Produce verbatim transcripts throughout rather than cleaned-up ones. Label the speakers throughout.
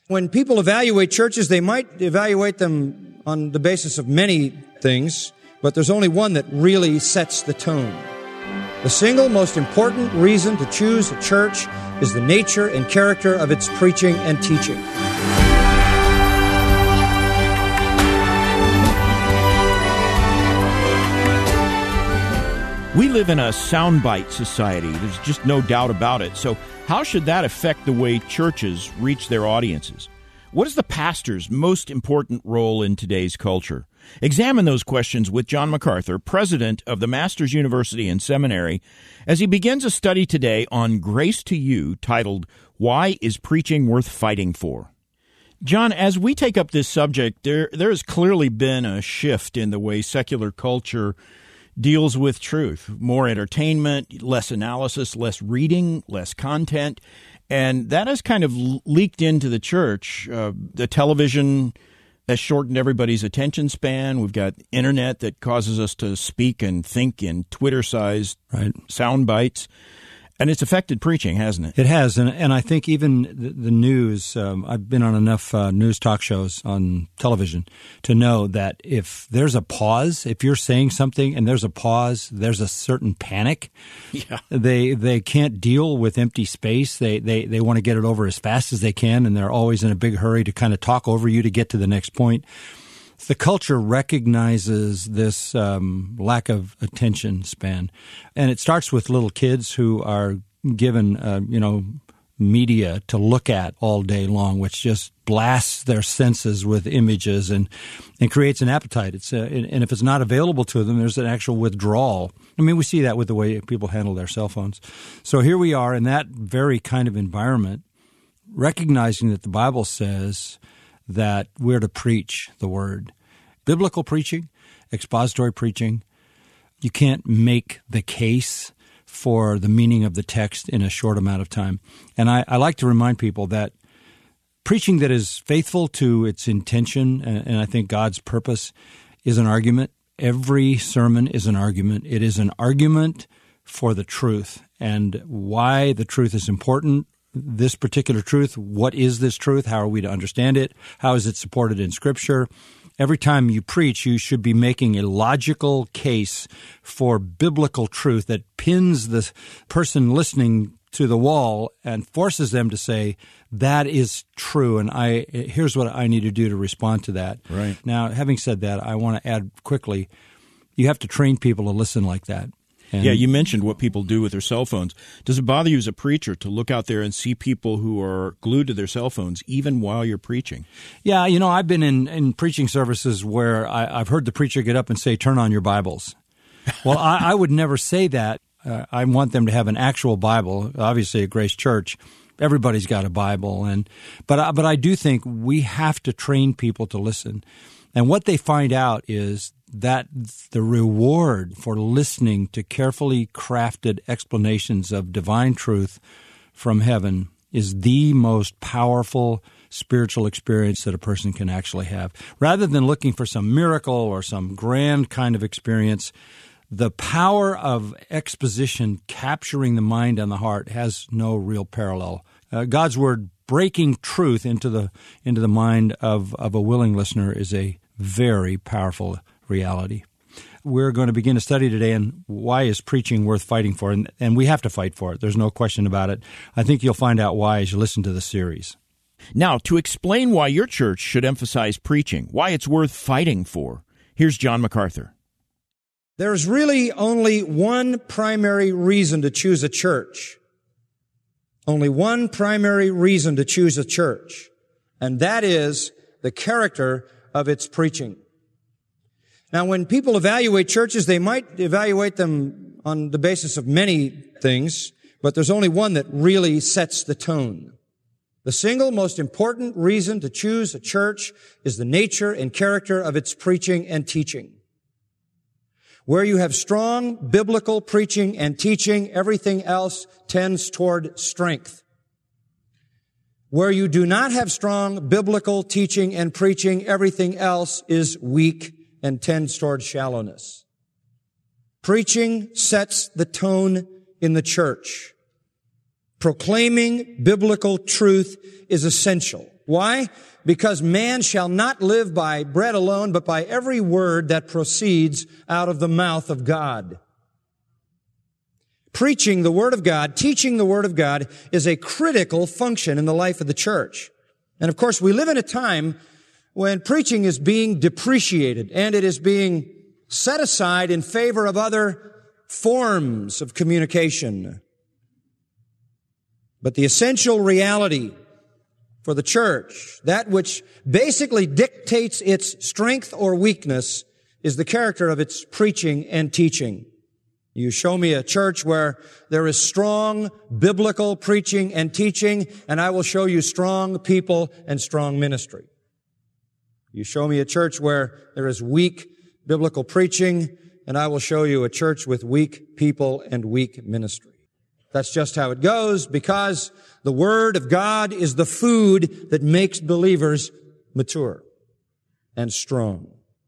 Speaker 1: When people evaluate churches, they might evaluate them on the basis of many things, but there's only one that really sets the tone. The single most important reason to choose a church is the nature and character of its preaching and teaching.
Speaker 2: We live in a soundbite society. There's just no doubt about it. So how should that affect the way churches reach their audiences? What is the pastor's most important role in today's culture? Examine those questions with John MacArthur, president of the Masters University and Seminary, as he begins a study today on Grace to You, titled, Why is Preaching Worth Fighting For? John, as we take up this subject, there there has clearly been a shift in the way secular culture deals with truth. More entertainment, less analysis, less reading, less content. And that has kind of leaked into the church. Uh, the television has shortened everybody's attention span. We've got internet that causes us to speak and think in Twitter-sized right. sound bites. And it's affected preaching, hasn't it?
Speaker 3: It has, and and I think even the, the news, um, I've been on enough uh, news talk shows on television to know that if there's a pause, if you're saying something and there's a pause, there's a certain panic.
Speaker 2: Yeah.
Speaker 3: They they can't deal with empty space. They, they, they want to get it over as fast as they can, and they're always in a big hurry to kind of talk over you to get to the next point. The culture recognizes this um, lack of attention span, and it starts with little kids who are given, uh, you know, media to look at all day long, which just blasts their senses with images and and creates an appetite. It's uh, and if it's not available to them, there's an actual withdrawal. I mean, we see that with the way people handle their cell phones. So here we are in that very kind of environment, recognizing that the Bible says that we're to preach the word. Biblical preaching, expository preaching, you can't make the case for the meaning of the text in a short amount of time. And I, I like to remind people that preaching that is faithful to its intention and, and I think God's purpose is an argument. Every sermon is an argument. It is an argument for the truth and why the truth is important. This particular truth, what is this truth? How are we to understand it? How is it supported in Scripture? Every time you preach, you should be making a logical case for biblical truth that pins the person listening to the wall and forces them to say, that is true, and I here's what I need to do to respond to that.
Speaker 2: Right.
Speaker 3: Now, having said that, I want to add quickly, you have to train people to listen like that. And
Speaker 2: yeah, you mentioned what people do with their cell phones. Does it bother you as a preacher to look out there and see people who are glued to their cell phones even while you're preaching?
Speaker 3: Yeah, you know, I've been in, in preaching services where I, I've heard the preacher get up and say, turn on your Bibles. Well, I, I would never say that. Uh, I want them to have an actual Bible, obviously at Grace Church. Everybody's got a Bible. and But I, but I do think we have to train people to listen. And what they find out is that the reward for listening to carefully crafted explanations of divine truth from heaven is the most powerful spiritual experience that a person can actually have. Rather than looking for some miracle or some grand kind of experience, the power of exposition capturing the mind and the heart has no real parallel. Uh, God's Word breaking truth into the into the mind of, of a willing listener is a very powerful reality. We're going to begin a study today on why is preaching worth fighting for, and, and we have to fight for it. There's no question about it. I think you'll find out why as you listen to the series.
Speaker 2: Now, to explain why your church should emphasize preaching, why it's worth fighting for, here's John MacArthur.
Speaker 1: There's really only one primary reason to choose a church. Only one primary reason to choose a church, and that is the character of its preaching. Now, when people evaluate churches, they might evaluate them on the basis of many things, but there's only one that really sets the tone. The single most important reason to choose a church is the nature and character of its preaching and teaching. Where you have strong biblical preaching and teaching, everything else tends toward strength. Where you do not have strong biblical teaching and preaching, everything else is weak and tends toward shallowness. Preaching sets the tone in the church. Proclaiming biblical truth is essential. Why? Because man shall not live by bread alone, but by every word that proceeds out of the mouth of God. Preaching the Word of God, teaching the Word of God is a critical function in the life of the church. And of course, we live in a time when preaching is being depreciated and it is being set aside in favor of other forms of communication. But the essential reality for the church, that which basically dictates its strength or weakness, is the character of its preaching and teaching. You show me a church where there is strong biblical preaching and teaching, and I will show you strong people and strong ministry. You show me a church where there is weak biblical preaching, and I will show you a church with weak people and weak ministry. That's just how it goes, because the Word of God is the food that makes believers mature and strong.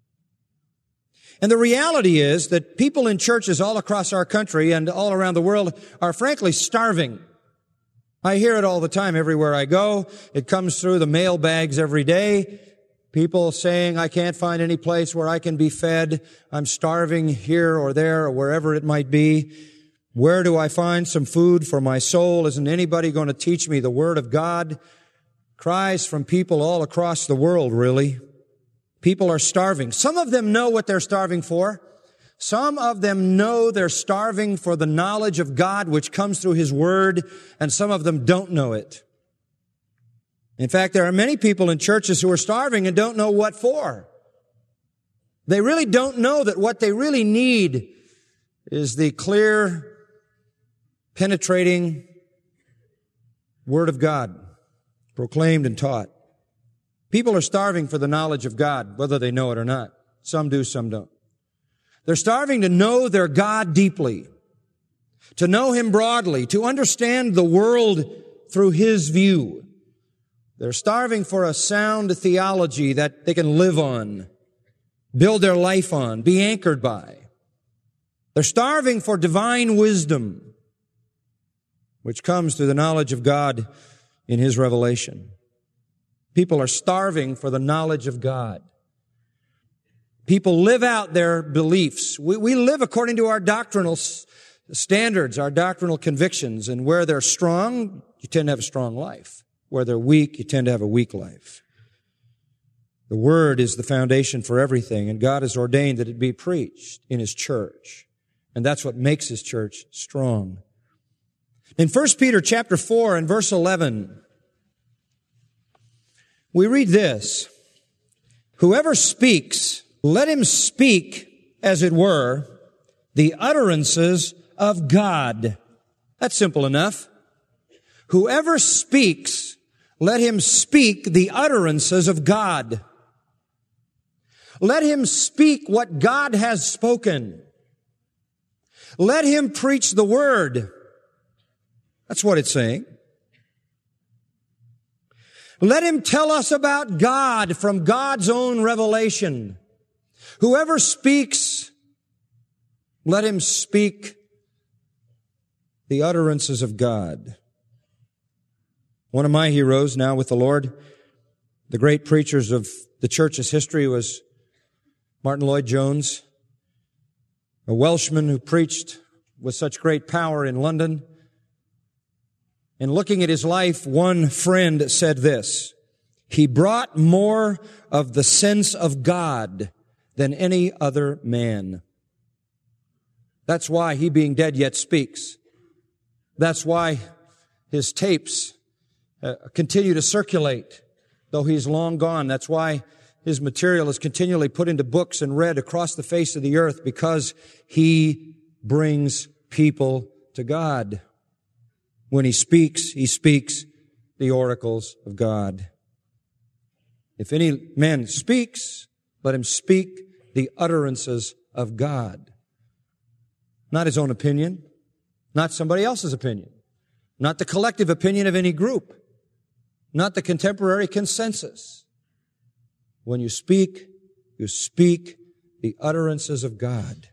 Speaker 1: And the reality is that people in churches all across our country and all around the world are frankly starving. I hear it all the time everywhere I go. It comes through the mail bags every day. People saying, I can't find any place where I can be fed. I'm starving here or there or wherever it might be. Where do I find some food for my soul? Isn't anybody going to teach me the Word of God? Cries from people all across the world, really. People are starving. Some of them know what they're starving for. Some of them know they're starving for the knowledge of God which comes through His Word, and some of them don't know it. In fact, there are many people in churches who are starving and don't know what for. They really don't know that what they really need is the clear, penetrating Word of God, proclaimed and taught. People are starving for the knowledge of God, whether they know it or not. Some do, some don't. They're starving to know their God deeply, to know Him broadly, to understand the world through His view. They're starving for a sound theology that they can live on, build their life on, be anchored by. They're starving for divine wisdom, which comes through the knowledge of God in His revelation. People are starving for the knowledge of God. People live out their beliefs. We, we live according to our doctrinal s- standards, our doctrinal convictions, and where they're strong, you tend to have a strong life. Where they're weak, you tend to have a weak life. The Word is the foundation for everything, and God has ordained that it be preached in His church. And that's what makes His church strong. In First Peter chapter four and verse eleven, we read this: whoever speaks, let him speak, as it were, the utterances of God. That's simple enough. Whoever speaks, let him speak the utterances of God. Let him speak what God has spoken. Let him preach the Word. That's what it's saying. Let him tell us about God from God's own revelation. Whoever speaks, let him speak the utterances of God. One of my heroes now with the Lord, the great preachers of the church's history, was Martin Lloyd-Jones, a Welshman who preached with such great power in London. In looking at his life, one friend said this: he brought more of the sense of God than any other man. That's why he, being dead, yet speaks. That's why his tapes uh, continue to circulate, though he's long gone. That's why his material is continually put into books and read across the face of the earth, because he brings people to God. When he speaks, he speaks the oracles of God. If any man speaks, let him speak the utterances of God. Not his own opinion, not somebody else's opinion, not the collective opinion of any group, not the contemporary consensus. When you speak, you speak the utterances of God.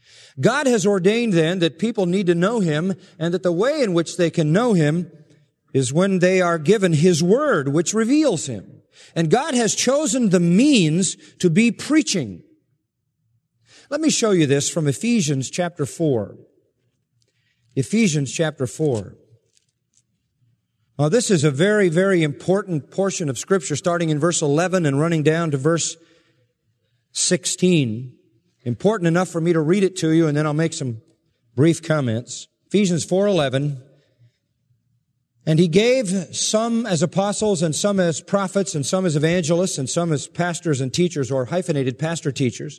Speaker 1: God has ordained then that people need to know Him, and that the way in which they can know Him is when they are given His Word, which reveals Him. And God has chosen the means to be preaching. Let me show you this from Ephesians chapter four. Ephesians chapter four. Now, this is a very, very important portion of Scripture, starting in verse eleven and running down to verse sixteen. Important enough for me to read it to you, and then I'll make some brief comments. Ephesians four eleven. And He gave some as apostles, and some as prophets, and some as evangelists, and some as pastors and teachers, or hyphenated pastor-teachers,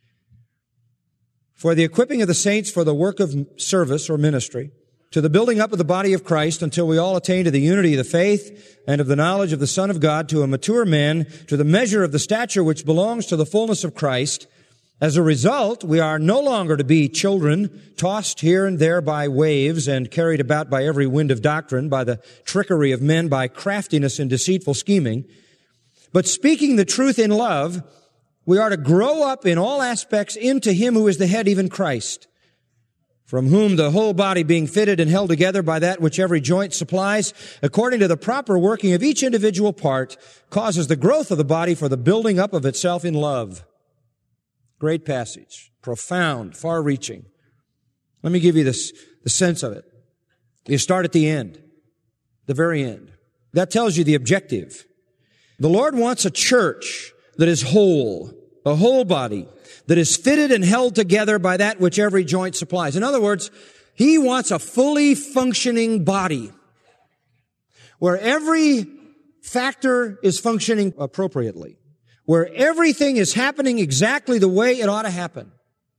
Speaker 1: for the equipping of the saints for the work of service or ministry, to the building up of the body of Christ, until we all attain to the unity of the faith and of the knowledge of the Son of God, to a mature man, to the measure of the stature which belongs to the fullness of Christ. As a result, we are no longer to be children, tossed here and there by waves and carried about by every wind of doctrine, by the trickery of men, by craftiness and deceitful scheming. But speaking the truth in love, we are to grow up in all aspects into Him who is the head, even Christ, from whom the whole body, being fitted and held together by that which every joint supplies, according to the proper working of each individual part, causes the growth of the body for the building up of itself in love. Great passage. Profound, far-reaching. Let me give you this, the sense of it. You start at the end, the very end. That tells you the objective. The Lord wants a church that is whole, a whole body, that is fitted and held together by that which every joint supplies. In other words, He wants a fully functioning body, where every factor is functioning appropriately, where everything is happening exactly the way it ought to happen.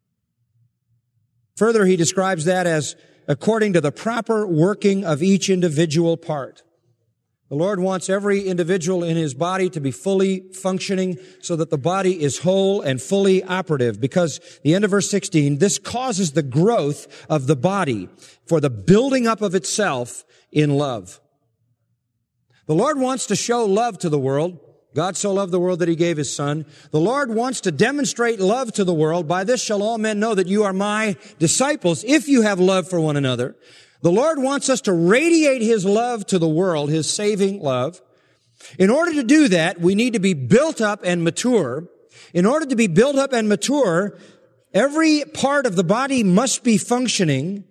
Speaker 1: Further, He describes that as according to the proper working of each individual part. The Lord wants every individual in His body to be fully functioning so that the body is whole and fully operative, because the end of verse sixteen, this causes the growth of the body for the building up of itself in love. The Lord wants to show love to the world. God so loved the world that He gave His Son. The Lord wants to demonstrate love to the world. By this shall all men know that you are My disciples, if you have love for one another. The Lord wants us to radiate His love to the world, His saving love. In order to do that, we need to be built up and mature. In order to be built up and mature, every part of the body must be functioning.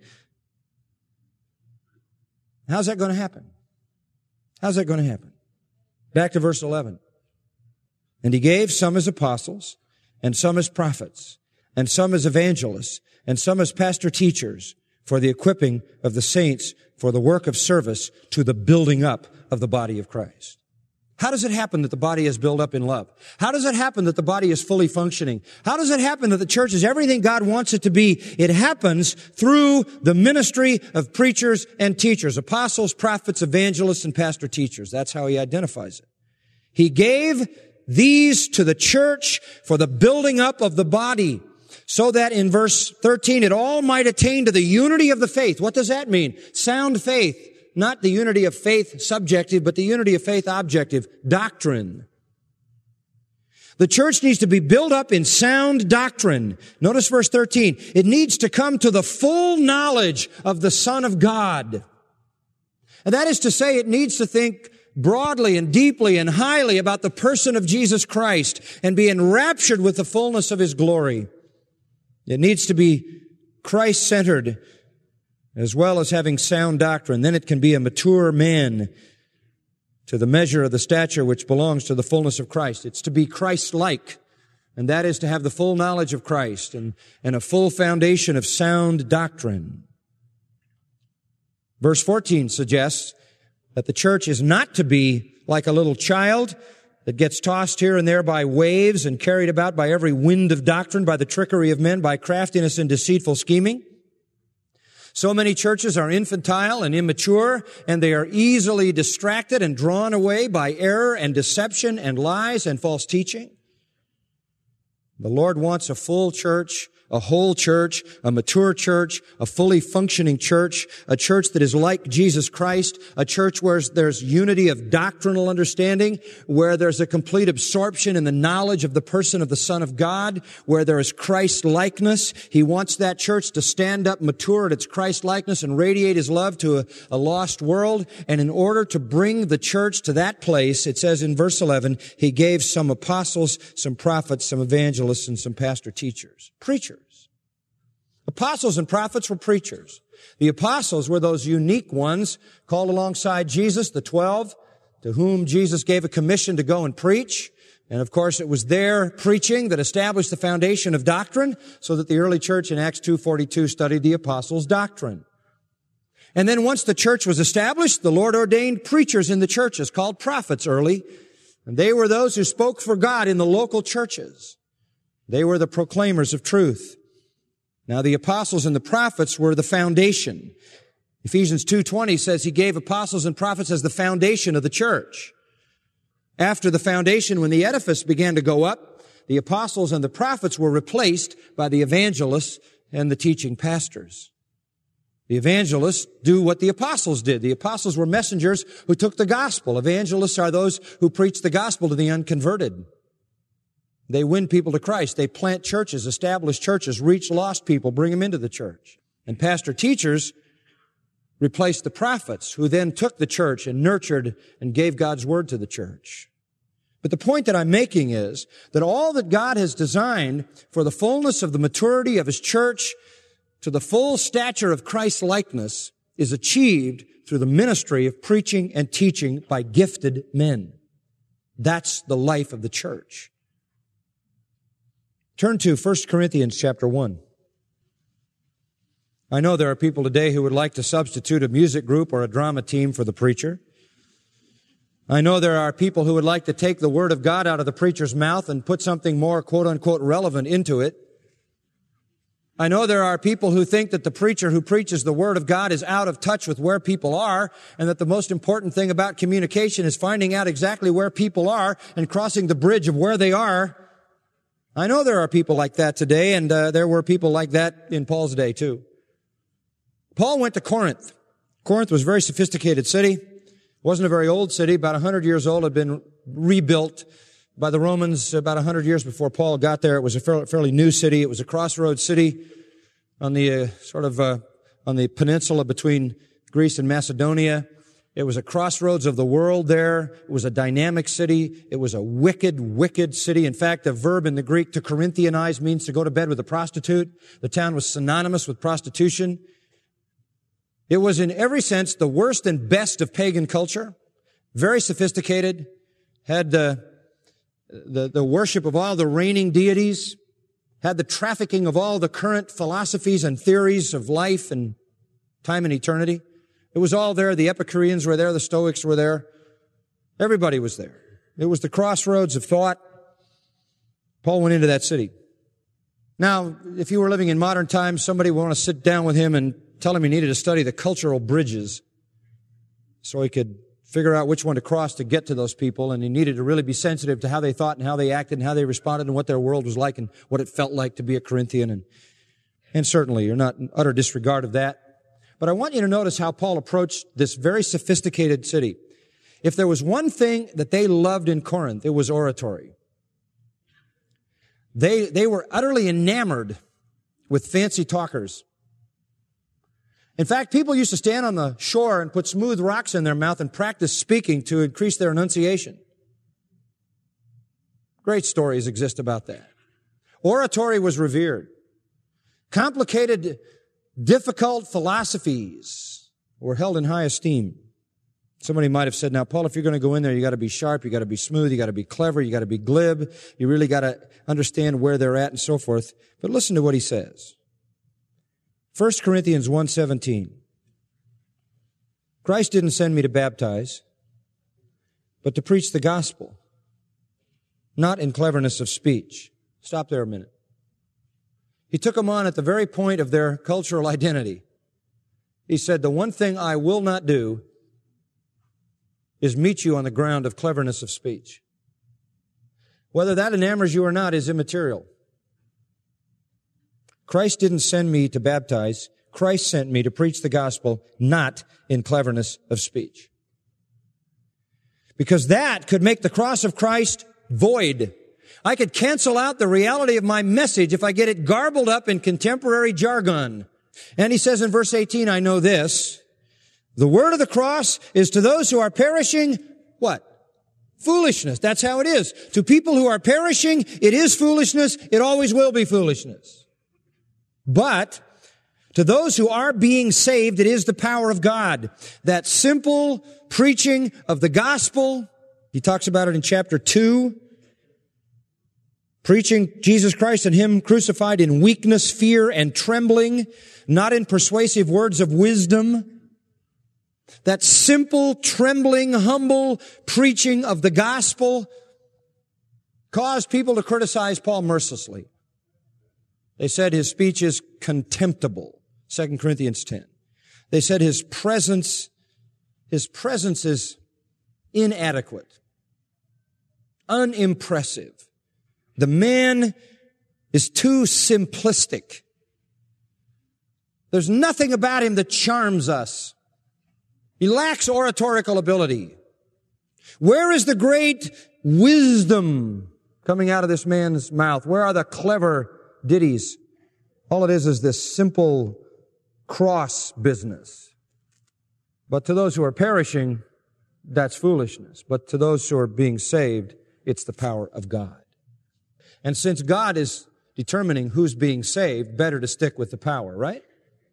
Speaker 1: How's that going to happen? How's that going to happen? Back to verse eleven. And He gave some as apostles, and some as prophets, and some as evangelists, and some as pastor-teachers, for the equipping of the saints for the work of service, to the building up of the body of Christ. How does it happen that the body is built up in love? How does it happen that the body is fully functioning? How does it happen that the church is everything God wants it to be? It happens through the ministry of preachers and teachers, apostles, prophets, evangelists, and pastor-teachers. That's how He identifies it. He gave these to the church for the building up of the body, so that in verse thirteen it all might attain to the unity of the faith. What does that mean? Sound faith. Not the unity of faith subjective, but the unity of faith objective. Doctrine. The church needs to be built up in sound doctrine. Notice verse thirteen. It needs to come to the full knowledge of the Son of God. And that is to say, it needs to think broadly and deeply and highly about the person of Jesus Christ and be enraptured with the fullness of His glory. It needs to be Christ-centered as well as having sound doctrine. Then it can be a mature man to the measure of the stature which belongs to the fullness of Christ. It's to be Christ-like, and that is to have the full knowledge of Christ and, and a full foundation of sound doctrine. Verse fourteen suggests that the church is not to be like a little child that gets tossed here and there by waves and carried about by every wind of doctrine, by the trickery of men, by craftiness and deceitful scheming. So many churches are infantile and immature, and they are easily distracted and drawn away by error and deception and lies and false teaching. The Lord wants a full church, a whole church, a mature church, a fully functioning church, a church that is like Jesus Christ, a church where there's unity of doctrinal understanding, where there's a complete absorption in the knowledge of the person of the Son of God, where there is Christ-likeness. He wants that church to stand up mature at its Christ-likeness and radiate His love to a, a lost world. And in order to bring the church to that place, it says in verse eleven, He gave some apostles, some prophets, some evangelists, and some pastor teachers. Preachers. Apostles and prophets were preachers. The apostles were those unique ones called alongside Jesus, the twelve, to whom Jesus gave a commission to go and preach. And of course, it was their preaching that established the foundation of doctrine, so that the early church in Acts two forty-two studied the apostles' doctrine. And then once the church was established, the Lord ordained preachers in the churches called prophets early. And they were those who spoke for God in the local churches. They were the proclaimers of truth. Now, the apostles and the prophets were the foundation. Ephesians two twenty says He gave apostles and prophets as the foundation of the church. After the foundation, when the edifice began to go up, the apostles and the prophets were replaced by the evangelists and the teaching pastors. The evangelists do what the apostles did. The apostles were messengers who took the gospel. Evangelists are those who preach the gospel to the unconverted. They win people to Christ. They plant churches, establish churches, reach lost people, bring them into the church. And pastor teachers replaced the prophets, who then took the church and nurtured and gave God's word to the church. But the point that I'm making is that all that God has designed for the fullness of the maturity of His church to the full stature of Christ's likeness is achieved through the ministry of preaching and teaching by gifted men. That's the life of the church. Turn to First Corinthians chapter one. I know there are people today who would like to substitute a music group or a drama team for the preacher. I know there are people who would like to take the Word of God out of the preacher's mouth and put something more quote-unquote relevant into it. I know there are people who think that the preacher who preaches the Word of God is out of touch with where people are, and that the most important thing about communication is finding out exactly where people are and crossing the bridge of where they are. I know there are people like that today, and uh, there were people like that in Paul's day too. Paul went to Corinth. Corinth was a very sophisticated city. It wasn't a very old city, about one hundred years old, had been rebuilt by the Romans about one hundred years before Paul got there. It was a fairly, fairly new city. It was a crossroads city on the uh, sort of uh, on the peninsula between Greece and Macedonia. It was a crossroads of the world there. It was a dynamic city. It was a wicked, wicked city. In fact, the verb in the Greek to Corinthianize means to go to bed with a prostitute. The town was synonymous with prostitution. It was in every sense the worst and best of pagan culture. Very sophisticated. Had the, the, the worship of all the reigning deities. Had the trafficking of all the current philosophies and theories of life and time and eternity. It was all there. The Epicureans were there. The Stoics were there. Everybody was there. It was the crossroads of thought. Paul went into that city. Now, if you were living in modern times, somebody would want to sit down with him and tell him he needed to study the cultural bridges so he could figure out which one to cross to get to those people, and he needed to really be sensitive to how they thought and how they acted and how they responded and what their world was like and what it felt like to be a Corinthian. And, and certainly, you're not in utter disregard of that. But I want you to notice how Paul approached this very sophisticated city. If there was one thing that they loved in Corinth, it was oratory. They, they were utterly enamored with fancy talkers. In fact, people used to stand on the shore and put smooth rocks in their mouth and practice speaking to increase their enunciation. Great stories exist about that. Oratory was revered. Complicated, difficult philosophies were held in high esteem. Somebody might have said, now, Paul, if you're going to go in there, you got to be sharp, you got to be smooth, you got to be clever, you got to be glib, you really got to understand where they're at and so forth. But listen to what he says. First Corinthians one seventeen. Christ didn't send me to baptize, but to preach the gospel, not in cleverness of speech. Stop there a minute. He took them on at the very point of their cultural identity. He said, the one thing I will not do is meet you on the ground of cleverness of speech. Whether that enamors you or not is immaterial. Christ didn't send me to baptize. Christ sent me to preach the gospel, not in cleverness of speech. Because that could make the cross of Christ void. I could cancel out the reality of my message if I get it garbled up in contemporary jargon. And he says in verse eighteen, I know this, the word of the cross is to those who are perishing, what? Foolishness. That's how it is. To people who are perishing, it is foolishness. It always will be foolishness. But to those who are being saved, it is the power of God. That simple preaching of the gospel, he talks about it in chapter two, preaching Jesus Christ and Him crucified in weakness, fear, and trembling, not in persuasive words of wisdom. That simple, trembling, humble preaching of the gospel caused people to criticize Paul mercilessly. They said his speech is contemptible, Second Corinthians ten. They said his presence, his presence is inadequate, unimpressive. The man is too simplistic. There's nothing about him that charms us. He lacks oratorical ability. Where is the great wisdom coming out of this man's mouth? Where are the clever ditties? All it is is this simple cross business. But to those who are perishing, that's foolishness. But to those who are being saved, it's the power of God. And since God is determining who's being saved, better to stick with the power, right?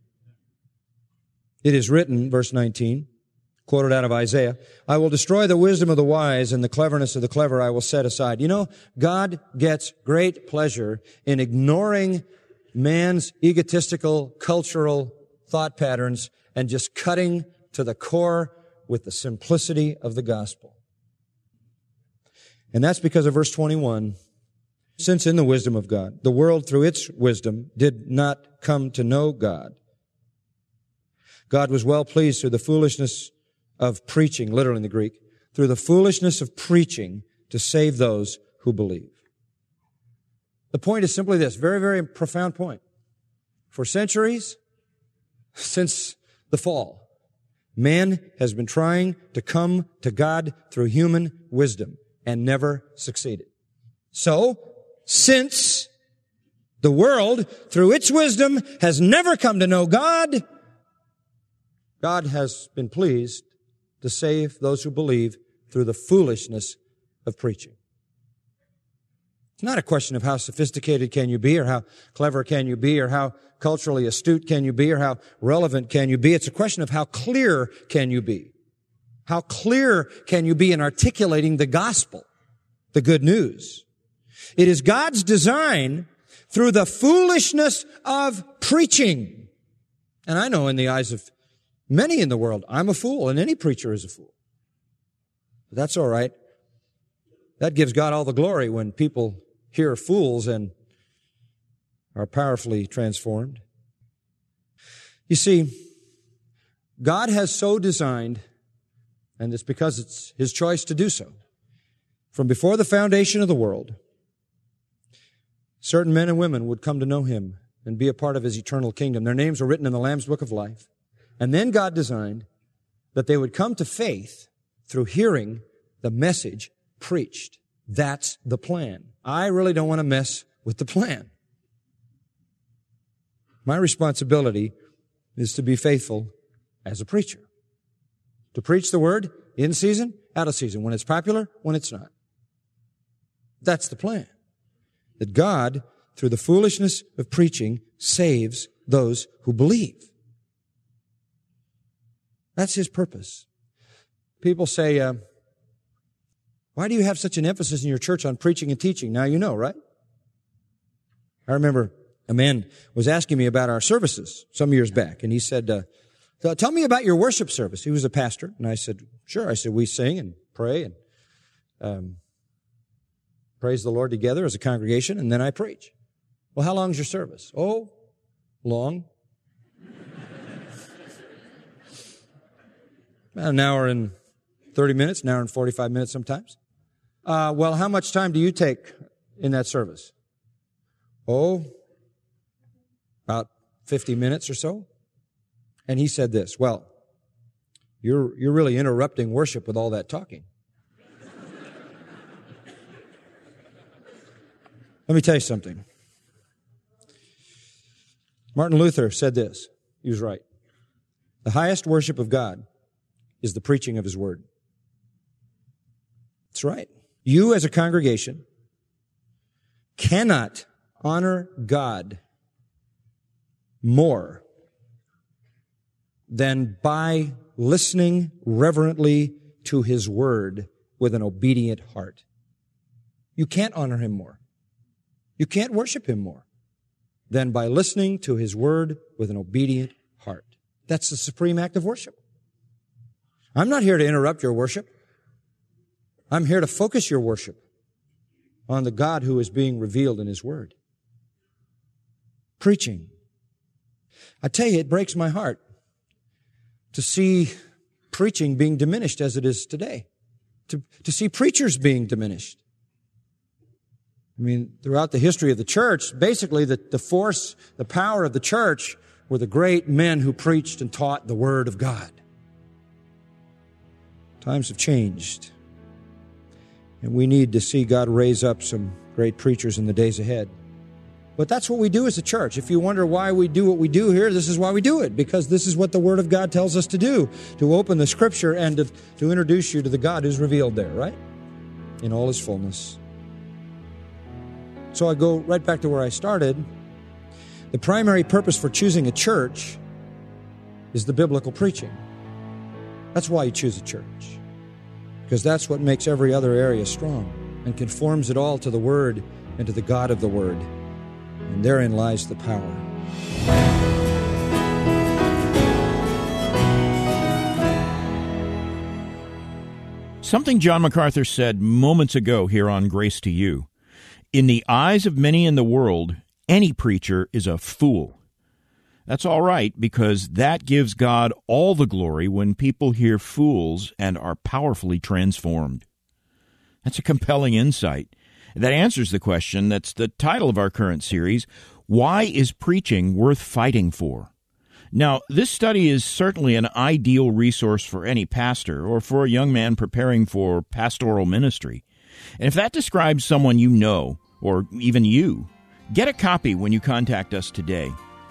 Speaker 1: It is written, verse nineteen, quoted out of Isaiah, I will destroy the wisdom of the wise, and the cleverness of the clever I will set aside. You know, God gets great pleasure in ignoring man's egotistical, cultural thought patterns and just cutting to the core with the simplicity of the gospel. And that's because of verse twenty-one. Since in the wisdom of God, the world through its wisdom did not come to know God, God was well pleased through the foolishness of preaching, literally in the Greek, through the foolishness of preaching to save those who believe. The point is simply this, very, very profound point. For centuries, since the fall, man has been trying to come to God through human wisdom and never succeeded. So, since the world, through its wisdom, has never come to know God, God has been pleased to save those who believe through the foolishness of preaching. It's not a question of how sophisticated can you be or how clever can you be or how culturally astute can you be or how relevant can you be. It's a question of how clear can you be. How clear can you be in articulating the gospel, the good news. It is God's design through the foolishness of preaching. And I know in the eyes of many in the world, I'm a fool, and any preacher is a fool. But that's all right. That gives God all the glory when people hear fools and are powerfully transformed. You see, God has so designed, and it's because it's His choice to do so, from before the foundation of the world, certain men and women would come to know Him and be a part of His eternal kingdom. Their names were written in the Lamb's Book of Life. And then God designed that they would come to faith through hearing the message preached. That's the plan. I really don't want to mess with the plan. My responsibility is to be faithful as a preacher. To preach the word in season, out of season, when it's popular, when it's not. That's the plan. That God, through the foolishness of preaching, saves those who believe. That's His purpose. People say, uh, why do you have such an emphasis in your church on preaching and teaching? Now you know, right? I remember a man was asking me about our services some years back, and he said, uh, so tell me about your worship service. He was a pastor, and I said, sure. I said, we sing and pray and um, praise the Lord together as a congregation, and then I preach. Well, how long is your service? Oh, long. About an hour and thirty minutes, an hour and forty-five minutes sometimes. Uh, well, how much time do you take in that service? Oh, fifty minutes or so. And he said this, well, you're, you're really interrupting worship with all that talking. Let me tell you something. Martin Luther said this. He was right. The highest worship of God is the preaching of His Word. That's right. You as a congregation cannot honor God more than by listening reverently to His Word with an obedient heart. You can't honor Him more. You can't worship Him more than by listening to His Word with an obedient heart. That's the supreme act of worship. I'm not here to interrupt your worship. I'm here to focus your worship on the God who is being revealed in His Word. Preaching. I tell you, it breaks my heart to see preaching being diminished as it is today. To, to see preachers being diminished. I mean, throughout the history of the church, basically the, the force, the power of the church were the great men who preached and taught the Word of God. Times have changed. And we need to see God raise up some great preachers in the days ahead. But that's what we do as a church. If you wonder why we do what we do here, this is why we do it. Because this is what the Word of God tells us to do. To open the Scripture and to, to introduce you to the God who's revealed there, right? In all His fullness. So I go right back to where I started. The primary purpose for choosing a church is the biblical preaching. That's why you choose a church. Because that's what makes every other area strong and conforms it all to the Word and to the God of the Word. And therein lies the power.
Speaker 2: Something John MacArthur said moments ago here on Grace to You. In the eyes of many in the world, any preacher is a fool. That's all right, because that gives God all the glory when people hear fools and are powerfully transformed. That's a compelling insight. That answers the question that's the title of our current series, Why is Preaching Worth Fighting For? Now, this study is certainly an ideal resource for any pastor or for a young man preparing for pastoral ministry. And if that describes someone you know, or even you, get a copy when you contact us today.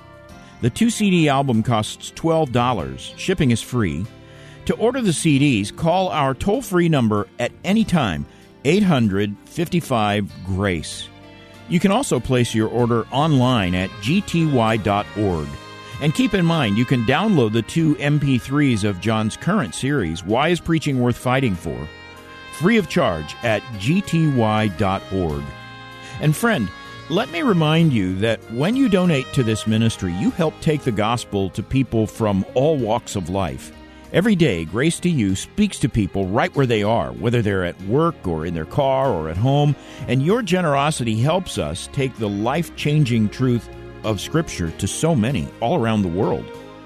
Speaker 2: The two C D album costs twelve dollars. Shipping is free. To order the C Ds, call our toll-free number at any time, eight hundred, fifty-five, GRACE. You can also place your order online at g t y dot org. And keep in mind, you can download the two M P threes of John's current series, Why is Preaching Worth Fighting For?, free of charge at g t y dot org. And friend, let me remind you that when you donate to this ministry, you help take the gospel to people from all walks of life. Every day, Grace to You speaks to people right where they are, whether they're at work or in their car or at home, and your generosity helps us take the life-changing truth of Scripture to so many all around the world.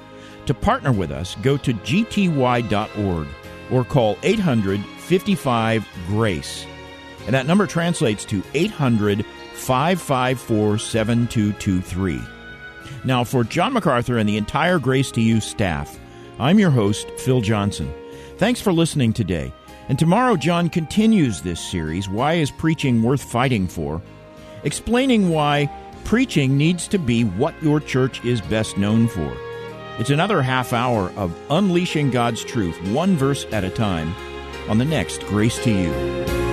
Speaker 2: To partner with us, go to g t y dot org or call eight hundred, fifty-five, GRACE. And that number translates to eight hundred, five five four, seven two two three. Now, for John MacArthur and the entire Grace to You staff, I'm your host, Phil Johnson. Thanks for listening today. And tomorrow, John continues this series, Why is Preaching Worth Fighting For?, explaining why preaching needs to be what your church is best known for. It's another half hour of unleashing God's truth, one verse at a time, on the next Grace to You.